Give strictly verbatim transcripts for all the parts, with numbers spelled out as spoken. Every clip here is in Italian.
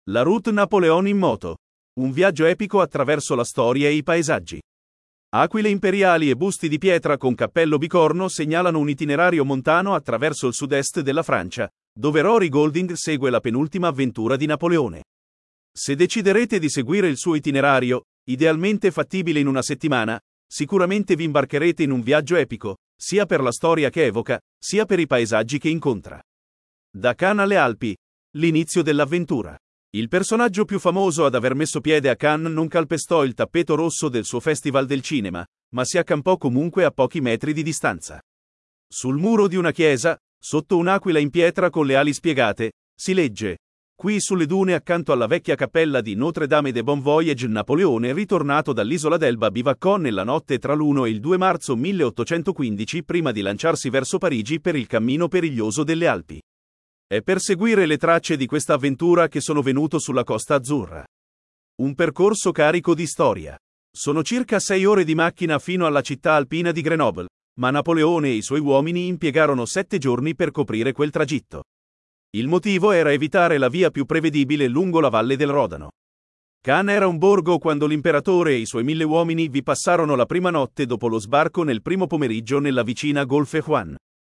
La Route Napoléon in moto. Un viaggio epico attraverso la storia e i paesaggi. Aquile imperiali e busti di pietra con cappello bicorno segnalano un itinerario montano attraverso il sud-est della Francia, dove Rory Golding segue la penultima avventura di Napoleone. Se deciderete di seguire il suo itinerario, idealmente fattibile in una settimana, sicuramente vi imbarcherete in un viaggio epico, sia per la storia che evoca, sia per i paesaggi che incontra. Da Cannes alle Alpi. L'inizio dell'avventura. Il personaggio più famoso ad aver messo piede a Cannes non calpestò il tappeto rosso del suo Festival del Cinema, ma si accampò comunque a pochi metri di distanza. Sul muro di una chiesa, sotto un'aquila in pietra con le ali spiegate, si legge: qui sulle dune accanto alla vecchia cappella di Notre-Dame de Bon Voyage Napoleone, ritornato dall'isola d'Elba, bivaccò nella notte tra l'primo e il due marzo milleottocentoquindici prima di lanciarsi verso Parigi per il cammino periglioso delle Alpi. È per seguire le tracce di questa avventura che sono venuto sulla Costa Azzurra. Un percorso carico di storia. Sono circa sei ore di macchina fino alla città alpina di Grenoble, ma Napoleone e i suoi uomini impiegarono sette giorni per coprire quel tragitto. Il motivo era evitare la via più prevedibile lungo la valle del Rodano. Cannes era un borgo quando l'imperatore e i suoi mille uomini vi passarono la prima notte dopo lo sbarco nel primo pomeriggio nella vicina Golfe Juan.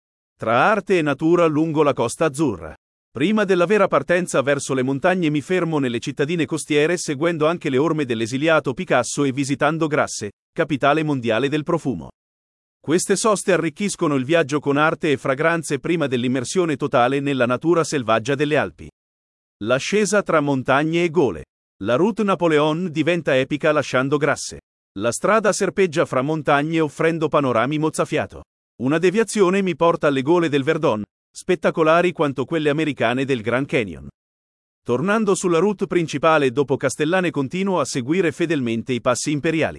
Tra arte e natura lungo la Costa Azzurra. Prima della vera partenza verso le montagne mi fermo nelle cittadine costiere seguendo anche le orme dell'esiliato Picasso e visitando Grasse, capitale mondiale del profumo. Queste soste arricchiscono il viaggio con arte e fragranze prima dell'immersione totale nella natura selvaggia delle Alpi. L'ascesa tra montagne e gole. La Route Napoléon diventa epica lasciando Grasse. La strada serpeggia fra montagne offrendo panorami mozzafiato. Una deviazione mi porta alle gole del Verdon, spettacolari quanto quelle americane del Grand Canyon. Tornando sulla route principale dopo Castellane continuo a seguire fedelmente i passi imperiali.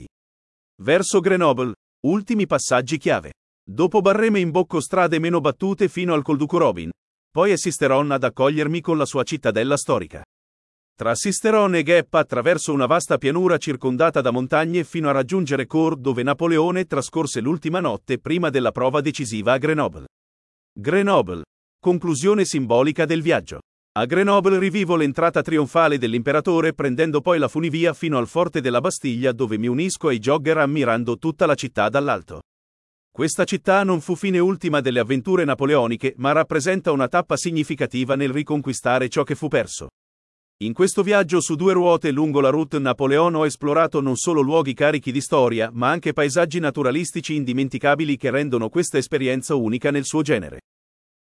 Verso Grenoble, ultimi passaggi chiave. Dopo Barreme imbocco strade meno battute fino al Col du Corobin, poi è Sisteron ad accogliermi con la sua cittadella storica. Tra Sisteron e Gap attraverso una vasta pianura circondata da montagne fino a raggiungere Cours, dove Napoleone trascorse l'ultima notte prima della prova decisiva a Grenoble. Grenoble. Conclusione simbolica del viaggio. A Grenoble rivivo l'entrata trionfale dell'imperatore prendendo poi la funivia fino al forte della Bastiglia, dove mi unisco ai jogger ammirando tutta la città dall'alto. Questa città non fu fine ultima delle avventure napoleoniche, ma rappresenta una tappa significativa nel riconquistare ciò che fu perso. In questo viaggio su due ruote lungo la Route Napoléon ho esplorato non solo luoghi carichi di storia, ma anche paesaggi naturalistici indimenticabili che rendono questa esperienza unica nel suo genere.